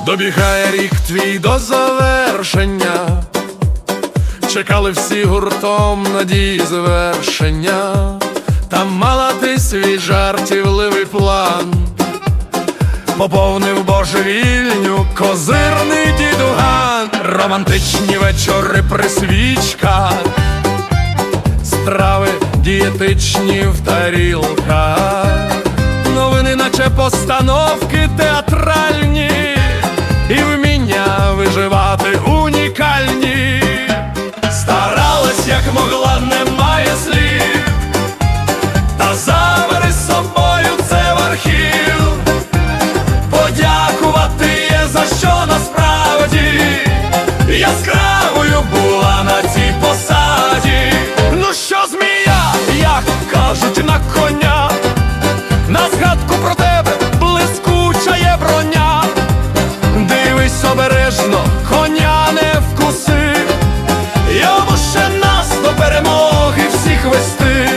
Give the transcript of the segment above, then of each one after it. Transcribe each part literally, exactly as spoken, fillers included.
Добігає рік твій до завершення, чекали всі гуртом надії звершення. Там мала ти свій жартівливий план, поповнив божевільню козирний дідуган. Романтичні вечори при свічках, страви дієтичні в тарілках, новини наче постановки театральні, і вміння виживати унікальні. Старалась як могла, немає слів, та забери з собою це в архів. Подякувати є за що насправді, яскравою була на цій посаді. Ну що, змія, як кажуть на коня, на згадку про тебе блискуча є броня. Дивись обережно, коня не вкуси, йому ще нас до перемоги всіх вести.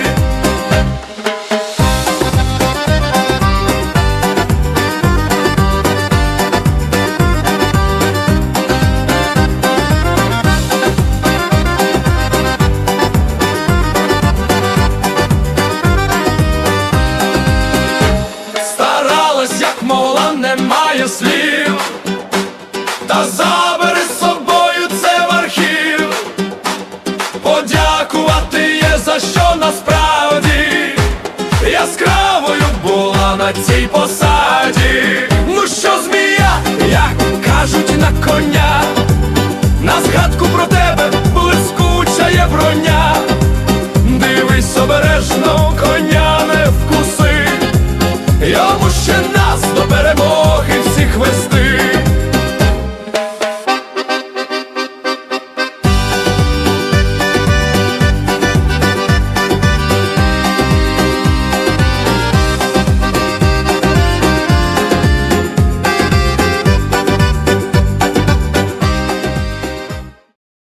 Старалась як могла, немає слів, та забери з собою це в архів. Подякувати є за що насправді, яскравою була на цій посаді. Ну що, змія, як кажуть на коня, на згадку